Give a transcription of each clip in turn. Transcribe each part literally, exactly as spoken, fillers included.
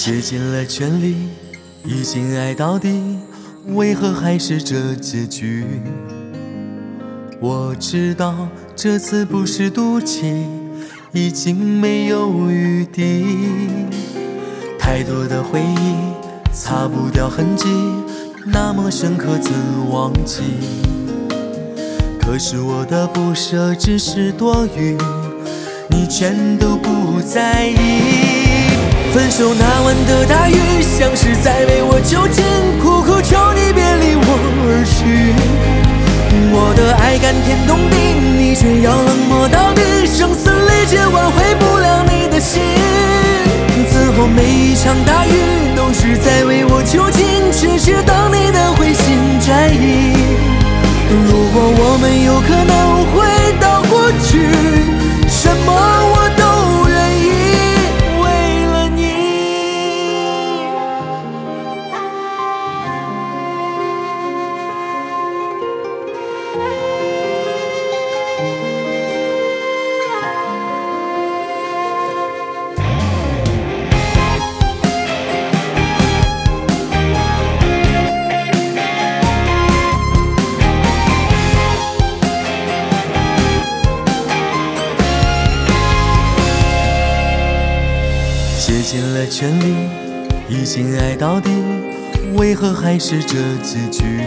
竭尽了全力，已经爱到底，为何还是这结局？我知道这次不是赌气，已经没有余地。太多的回忆，擦不掉痕迹，那么深刻怎忘记？可是我的不舍只是多余，你全都不在意。分手那晚的大雨，像是在为我求情，苦苦求你别离我而去。我的爱甘甜动地，你却要冷漠到底，声嘶力竭挽回不了你的心。此后每一场大雨，都是在为我求情，只是等你的回心转意。如果我们有可能回到过去，什么我都愿意，为了你。竭尽了全力，已经爱到底，为何还是这结局？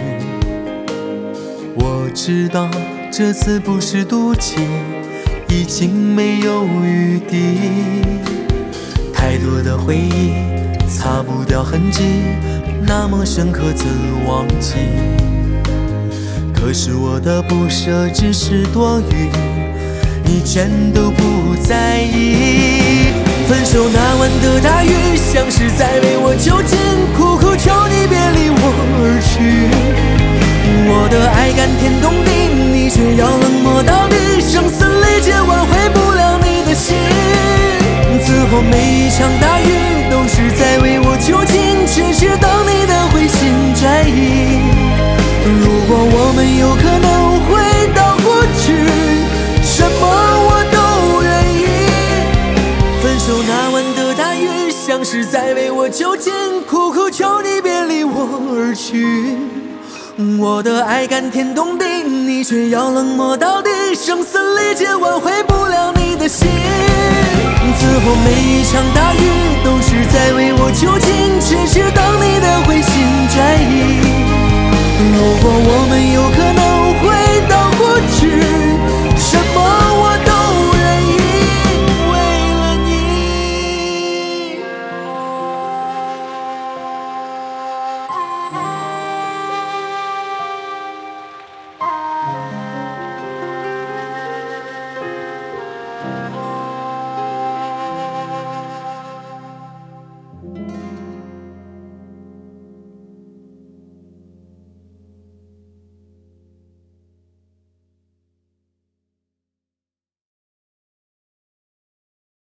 我知道这次不是赌气，已经没有余地。太多的回忆，擦不掉痕迹，那么深刻怎忘记？可是我的不舍只是多余，你全都不在意。分手那晚的大雨，像是在为我求情，苦苦求你别离我而去。我的爱甘甜动地，你却要冷漠到底，声嘶力竭挽回不了你的心。此后每一场大雨，都是在为我求情，只是等你的回心转意。如果我们有可能回到过去，什么我都愿意。分手那晚的大雨，像是在为我求情，苦苦求你别离我而去。我的爱甘甜动地，你却要冷漠到底，声嘶力竭挽回不了你的心。此后每一场大雨，都是在为我求情，只是等你的回心转意。如果我们有可能回到过去，